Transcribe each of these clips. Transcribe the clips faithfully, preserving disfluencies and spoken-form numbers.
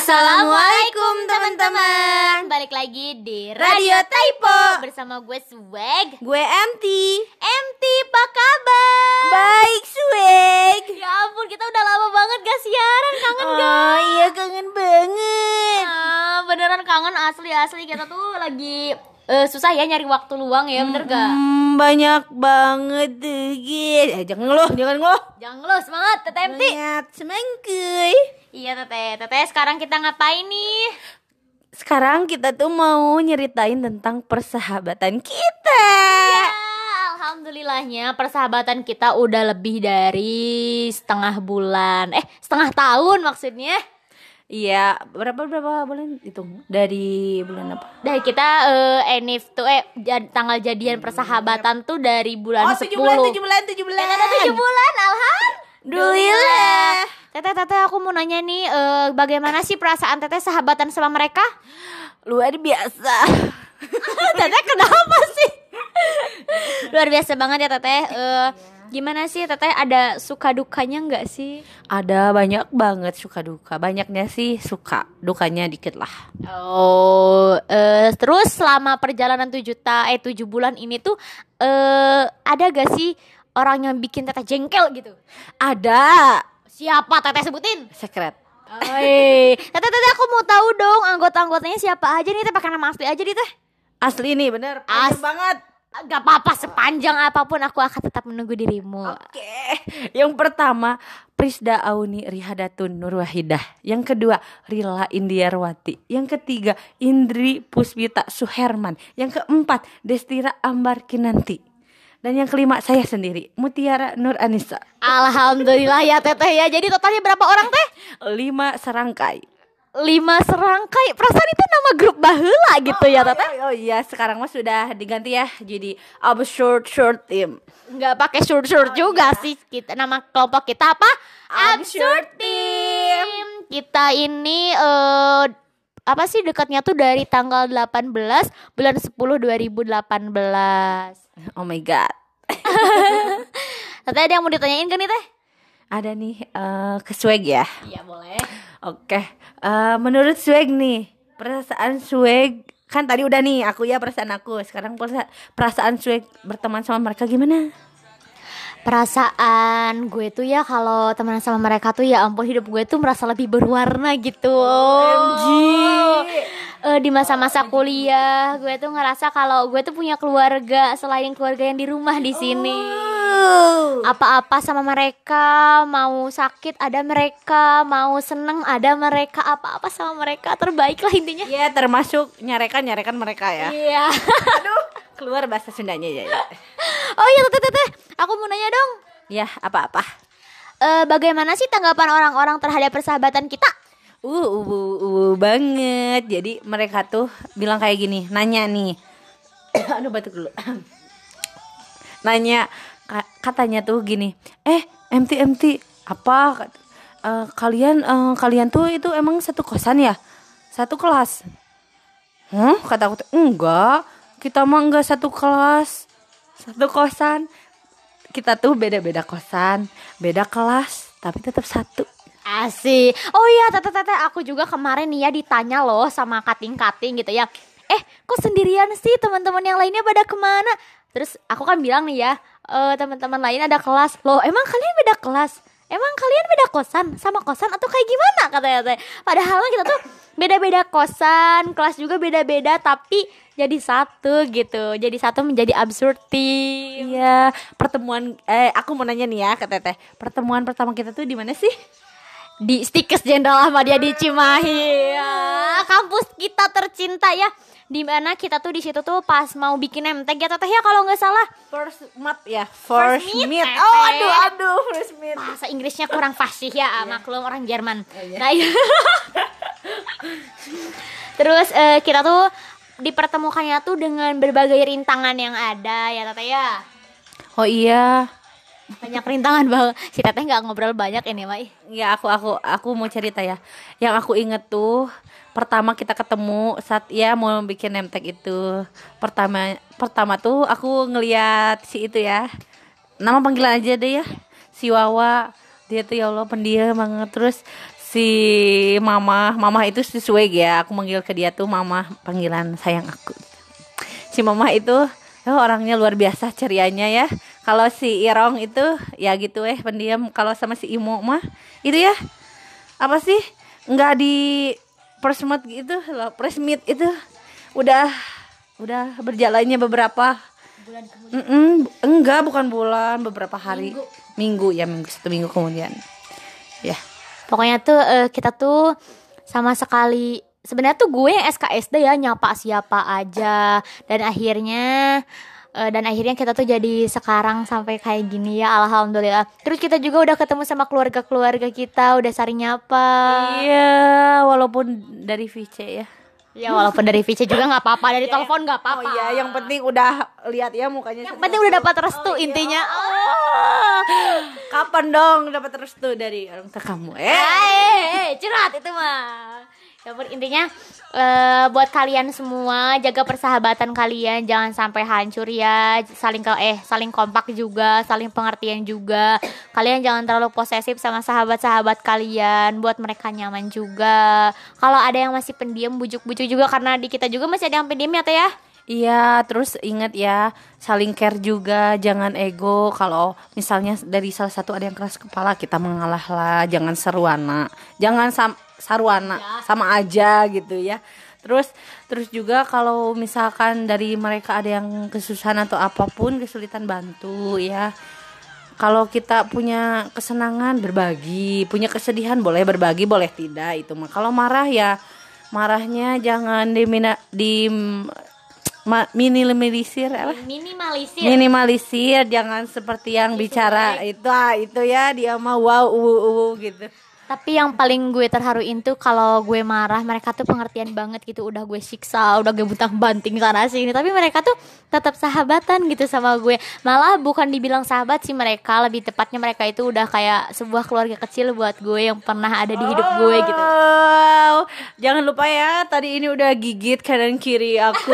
Assalamualaikum teman-teman. Balik lagi di Radio Typo bersama gue Swag. Gue M T. M T, apa kabar? Baik Swag. Ya ampun, kita udah lama banget gak siaran. Kangen Oh gak? iya kangen banget. Ah, beneran kangen asli-asli. Kita tuh lagi eh, susah ya nyari waktu luang ya, bener gak? Hmm, banyak banget tuh guys. Eh, jangan ngeluh, jangan ngeluh. Jangan lu, semangat Teteh M T. Semangat, semangkuy. Iya Teteh, Teteh sekarang kita ngapain nih? Sekarang kita tuh mau nyeritain tentang persahabatan kita. Ya, alhamdulillahnya persahabatan kita udah lebih dari setengah bulan. Eh, setengah tahun maksudnya. Iya, berapa berapa bulan itu? Dari bulan apa? Dari kita eh enif tuh eh jad- tanggal jadian persahabatan tuh dari bulan Oh, tujuh bulan, sepuluh. tujuh bulan, tujuh bulan. Kita tujuh bulan, alhamdulillah. Alhamdulillah. Teteh, Teteh aku mau nanya nih, eh, bagaimana sih perasaan Teteh sahabatan sama mereka? Luar biasa. Teteh kenapa sih? Luar biasa banget ya Teteh. Eh, gimana sih Teteh, ada suka dukanya nggak sih? Ada banyak banget suka duka. Banyaknya sih suka, dukanya dikit lah. Oh, eh, terus selama perjalanan tujuh ta eh tujuh bulan ini tuh eh ada gak sih orang yang bikin Teteh jengkel gitu? Ada. Siapa Teteh sebutin? Secret. Oi, Teteh Teteh aku mau tahu dong anggota-anggotanya siapa aja nih Teh, pakai nama asli aja nih Teh. Asli nih bener. As- Panjang banget. Gak apa-apa, sepanjang apapun aku akan tetap menunggu dirimu. Oke. Yang pertama Prisda Auni Rihadatun Nur Wahidah. Yang kedua Rila Indiarwati. Yang ketiga Indri Puspita Suherman. Yang keempat Destira Ambar Kinanti. Dan yang kelima saya sendiri Mutiara Nur Anissa. Alhamdulillah ya Teteh ya. Jadi totalnya berapa orang Teh? Lima serangkai. Lima serangkai. Perasaan itu nama grup baheula gitu ya Teteh. Oh, oh iya sekarang mah sudah diganti ya jadi Absurd Short Team. Nggak pakai short-short juga sih. Kita nama kelompok kita apa? Absurd Team. Kita ini eh apa sih dekatnya tuh dari tanggal delapan belas bulan sepuluh dua ribu delapan belas. Oh my god. Teteh ada yang mau ditanyain kan nih Teh? Ada nih eh, ke Swag ya. Iya boleh. Oke. Eh, menurut Swag nih, perasaan Swag kan tadi udah nih aku ya perasaan aku. Sekarang perasa- perasaan Swag berteman sama mereka gimana? Perasaan gue tuh ya kalau temenan sama mereka tuh ya ampun, hidup gue tuh merasa lebih berwarna gitu. O M G. Eh, di masa-masa kuliah gue tuh ngerasa kalau gue tuh punya keluarga selain keluarga yang di rumah di sini. Oh. Apa-apa sama mereka, mau sakit ada mereka, mau seneng ada mereka, apa-apa sama mereka, terbaik lah intinya. Ya termasuk nyarekan nyarekan mereka ya. Iya. Aduh, keluar bahasa Sundanya ya. Oh iya Teteh, Teteh, aku mau nanya dong. Ya apa-apa. Eh, bagaimana sih tanggapan orang-orang terhadap persahabatan kita? Uh, uh, uh, uh, banget. Jadi mereka tuh bilang kayak gini, nanya nih. Aduh batuk dulu. Nanya ka- katanya tuh gini, "Eh, M T M T, apa Kat- eh, kalian eh, kalian tuh itu emang satu kosan ya? Satu kelas?" "Huh?" Kata aku tuh, "Enggak, kita mah enggak satu kelas. Satu kosan. Kita tuh beda-beda kosan, beda kelas, tapi tetap satu." Asik. Oh iya Teteh, Teteh, aku juga kemarin nih ya ditanya loh sama kating-kating gitu ya. Eh kok sendirian sih, teman-teman yang lainnya pada kemana? Terus aku kan bilang nih ya, e, teman-teman lain ada kelas. Loh emang kalian beda kelas? Emang kalian beda kosan? Sama kosan atau kayak gimana katanya Teh? Padahal kita tuh beda-beda kosan, kelas juga beda-beda, tapi jadi satu gitu. Jadi satu menjadi absurd team. Iya, pertemuan eh aku mau nanya nih ya ke Teteh. Pertemuan pertama kita tuh di mana sih? Di Stikes Jenderal Ahmadiyah di Cimahi ya, kampus kita tercinta ya, di mana kita tuh di situ tuh pas mau bikin M T G ya Teteh ya kalau nggak salah. First mat ya, First first, meet, meet. Teteh. Oh aduh aduh first meet. Bahasa Inggrisnya kurang fasih ya, maklum orang Jerman. Nah, iya. Terus eh, kita tuh dipertemukannya tuh dengan berbagai rintangan yang ada ya Teteh ya. Oh iya. Banyak rintangan bang. Si Teteh nggak ngobrol banyak ini Mai. Ya aku aku aku mau cerita ya. Yang aku inget tuh pertama kita ketemu saat ya mau bikin nemtek itu. Pertama pertama tuh aku ngeliat si itu ya. Nama panggilan aja deh ya. Si Wawa. Dia tuh ya Allah pendiam banget. Terus si mama, mama itu sesuai ya. Aku manggil ke dia tuh mama, panggilan sayang aku. Si mama itu oh, orangnya luar biasa cerianya ya. Kalau si Irong itu ya gitu eh pendiam. Kalau sama si Imo mah itu ya apa sih? Enggak di persmet gitu loh. Presmit itu udah udah berjalannya beberapa bulan kemudian. Mm-mm, enggak, bukan bulan, beberapa hari. Minggu. Minggu ya, minggu satu minggu kemudian. Ya. Pokoknya tuh uh, kita tuh sama sekali sebenarnya tuh gue yang S K S D ya nyapa siapa aja dan akhirnya uh, dan akhirnya kita tuh jadi sekarang sampai kayak gini ya, alhamdulillah. Terus kita juga udah ketemu sama keluarga-keluarga kita, udah saling nyapa. Iya, walaupun dari V C ya. Ya walaupun dari V C juga nggak apa-apa, dari telepon nggak apa-apa. Oh iya, yang penting udah lihat ya mukanya. Yang penting udah dapat restu oh, intinya. Iya. Oh. Kapan dong dapat restu dari orang tua kamu? Eh, eh, curhat itu mah. Ya intinya uh, buat kalian semua jaga persahabatan kalian, jangan sampai hancur ya. Saling ke eh saling kompak juga, saling pengertian juga. Kalian jangan terlalu posesif sama sahabat-sahabat kalian, buat mereka nyaman juga. Kalau ada yang masih pendiam, bujuk-bujuk juga, karena di kita juga masih ada yang pendiam ya Teh ya. Iya, terus ingat ya, saling care juga, jangan ego. Kalau misalnya dari salah satu ada yang keras kepala, kita mengalah lah, jangan seruana, jangan sam- sarwana, ya. Sama aja gitu ya. Terus terus juga kalau misalkan dari mereka ada yang kesusahan atau apapun, kesulitan, bantu ya. Kalau kita punya kesenangan berbagi, punya kesedihan boleh berbagi, boleh tidak itu mah. Kalau marah ya marahnya jangan dimina, di Ma, minimalisir apa? Minimalisir. Minimalisir, jangan seperti yang itu bicara baik. itu ah itu ya dia mah wow uwu uwu gitu. Tapi yang paling gue terharuin tuh kalau gue marah, mereka tuh pengertian banget gitu. Udah gue siksa, udah gue butang banting sana sini, tapi mereka tuh tetap sahabatan gitu sama gue. Malah bukan dibilang sahabat sih mereka, lebih tepatnya mereka itu udah kayak sebuah keluarga kecil buat gue yang pernah ada di hidup gue gitu. Oh, jangan lupa ya, tadi ini udah gigit kanan kiri aku.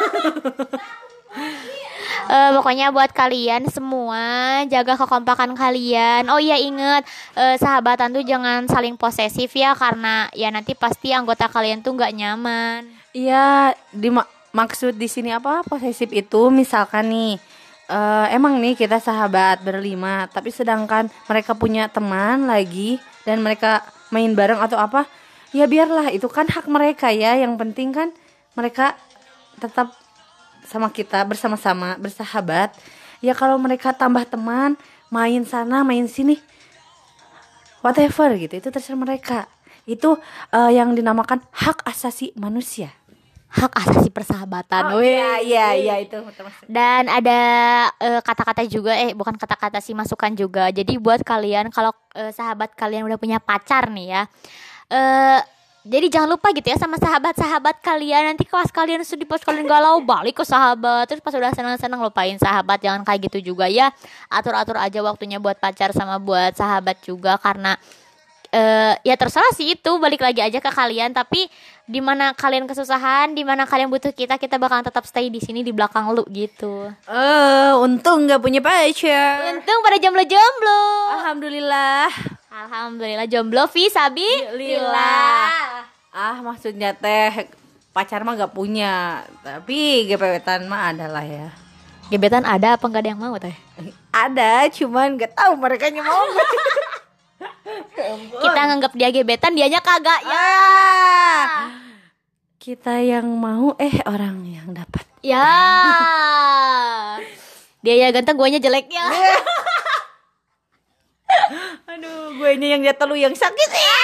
Uh, pokoknya buat kalian semua jaga kekompakan kalian. Oh iya inget uh, sahabatan tuh jangan saling posesif ya, karena ya nanti pasti anggota kalian tuh nggak nyaman. Iya, di maksud di sini apa posesif itu misalkan nih uh, emang nih kita sahabat berlima, tapi sedangkan mereka punya teman lagi dan mereka main bareng atau apa, ya biarlah itu kan hak mereka ya. Yang penting kan mereka tetap sama kita bersama-sama bersahabat ya. Kalau mereka tambah teman, main sana main sini whatever gitu, itu terserah mereka. Itu uh, yang dinamakan hak asasi manusia, hak asasi persahabatan. Oh iya iya iya itu termasuk. Dan ada uh, kata-kata juga eh bukan kata-kata sih, masukan juga. Jadi buat kalian kalau uh, sahabat kalian udah punya pacar nih ya, uh, jadi jangan lupa gitu ya sama sahabat-sahabat kalian. Nanti kelas kalian sedih, pas kalian galau balik ke sahabat. Terus pas udah senang-senang lupain sahabat. Jangan kayak gitu juga ya. Atur-atur aja waktunya buat pacar sama buat sahabat juga. Karena uh, ya terserah sih, itu balik lagi aja ke kalian. Tapi di mana kalian kesusahan, di mana kalian butuh kita, kita bakalan tetap stay di sini di belakang lu gitu. Eh, uh, untung nggak punya pacar. Untung pada jomblo-jomblo. Alhamdulillah. Alhamdulillah jomblo fisabilillah. Ah maksudnya teh pacar mah gak punya, tapi gebetan mah ada lah ya. Gebetan ada apa nggak ada yang mau teh? Ada, cuman gak tahu mereka mau. Kita nganggap dia gebetan, dianya kagak ya. Ah, kita yang mau eh orang yang dapat. Ya. Dia ya ganteng, guanya jelek ya. Aduh, gue ini yang jatuh, lu yang sakit ya.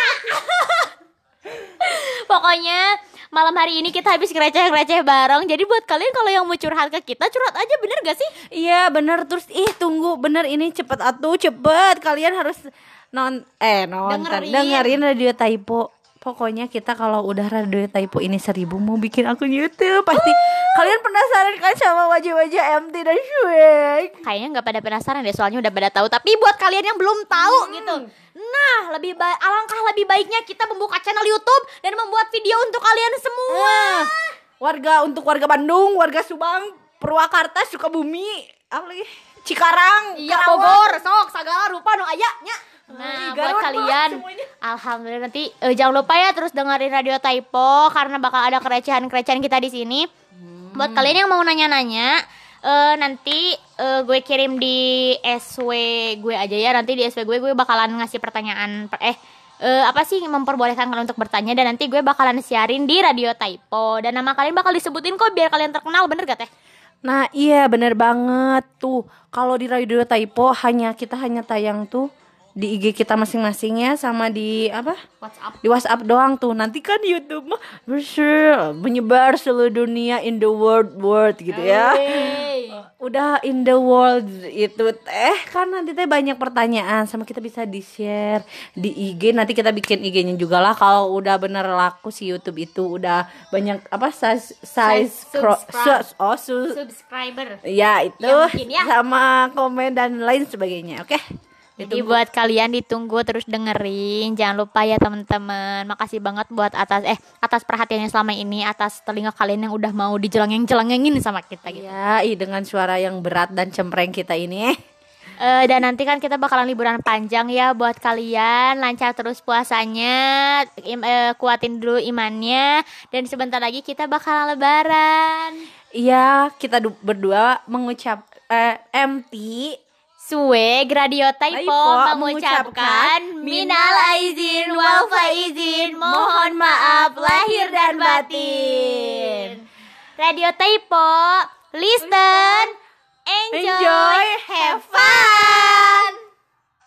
Pokoknya malam hari ini kita habis ngereceh-receh bareng. Jadi buat kalian kalau yang mau curhat ke kita, curhat aja, bener gak sih? Iya bener. Terus ih tunggu, bener ini cepet atuh, cepet. Kalian harus non eh nonton dengerin, dengerin Radio Taipo. Pokoknya kita kalau udah Radio Taipo ini seribu mau bikin akun YouTube. Pasti uh. kalian penasaran kan sama wajah-wajah M T dan Shuek. Kayaknya gak pada penasaran deh, soalnya udah pada tahu. Tapi buat kalian yang belum tahu hmm. gitu, nah lebih baik, alangkah lebih baiknya kita membuka channel YouTube dan membuat video untuk kalian semua. uh. Warga, untuk warga Bandung, warga Subang, Purwakarta, Sukabumi, apa lagi, Cikarang, iya, Bogor, sok sagala rupa nu aya nya. Nah, Ih, buat Garut kalian, banget semuanya. alhamdulillah nanti eh, jangan lupa ya terus dengerin Radio Typo karena bakal ada kerecehan-kerecehan kita di sini. Buat kalian yang mau nanya-nanya, eh, nanti eh, gue kirim di S W gue aja ya. Nanti di S W gue gue bakalan ngasih pertanyaan per- eh eh, apa sih memperbolehkan kalian untuk bertanya dan nanti gue bakalan siarin di Radio Typo dan nama kalian bakal disebutin kok biar kalian terkenal, bener gak teh? Nah iya bener banget tuh. Kalau di Radio Typo hanya kita hanya tayang tuh di I G kita masing-masing ya, sama di apa? WhatsApp. Di WhatsApp doang tuh. Nanti kan YouTube mah besar, menyebar seluruh dunia, in the world world gitu ya. Hey. Udah in the world itu teh kan nanti teh banyak pertanyaan sama kita bisa di-share di I G. Nanti kita bikin I G-nya juga lah kalau udah bener laku si YouTube itu udah banyak apa size size Size cro- subscribe. su- oh su- Subscriber. ya itu Ya, mungkin ya. sama komen dan lain sebagainya. Oke. Jadi buat kalian ditunggu terus dengerin. Jangan lupa ya teman-teman. Makasih banget buat atas eh atas perhatiannya selama ini, atas telinga kalian yang udah mau dijelangeng-jelangengin sama kita gitu. Ya, ih, dengan suara yang berat dan cempreng kita ini eh. Eh, dan nanti kan kita bakalan liburan panjang ya buat kalian. Lancar terus puasanya, im- eh, kuatin dulu imannya dan sebentar lagi kita bakalan lebaran. Iya, kita du- berdua mengucap eh, M T Suwe Radio Typo Typo mengucapkan minal aizin wal faizin, mohon maaf lahir dan batin. Radio Typo, listen, enjoy, Enjoy, have fun.